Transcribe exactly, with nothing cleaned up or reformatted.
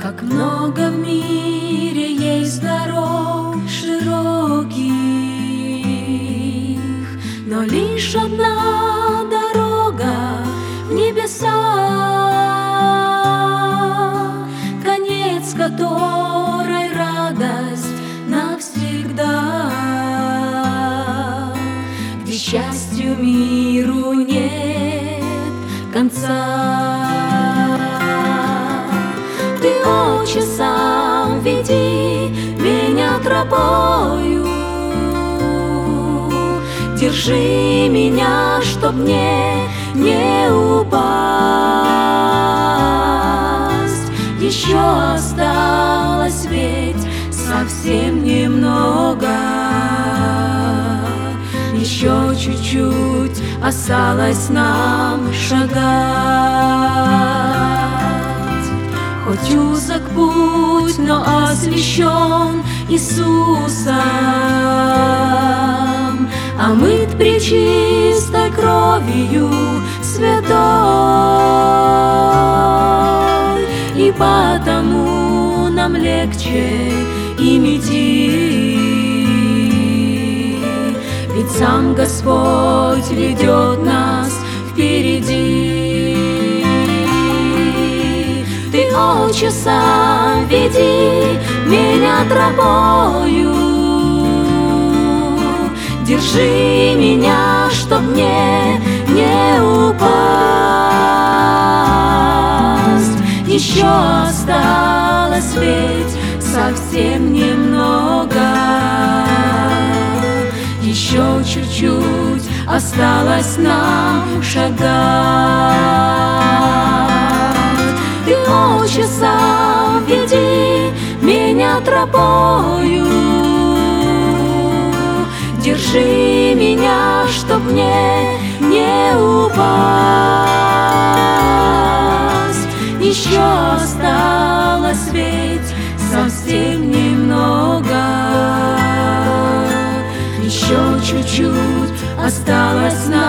Как много в мире есть дорог широких, но лишь одна дорога в небеса, конец которой радость навсегда, где счастью миру нет конца. Ты, Отче, сам веди меня тропою, держи меня, чтоб мне не упасть. Еще осталось ведь совсем немного, еще чуть-чуть осталось нам шагать. Хоть узок путь, но освящен Иисусом, омыт пречистой кровью святой, и потому нам легче им идти, ведь сам Господь ведет нас впереди. Ты, Отче, сам веди меня тропою, держи меня, чтоб мне не упасть. Еще осталось ведь совсем немного, еще чуть-чуть осталось нам шагать. Ты, Отче, сам веди меня тропою, держи меня, чтоб мне не упасть. Еще осталось ведь совсем немного, еще чуть-чуть осталось нам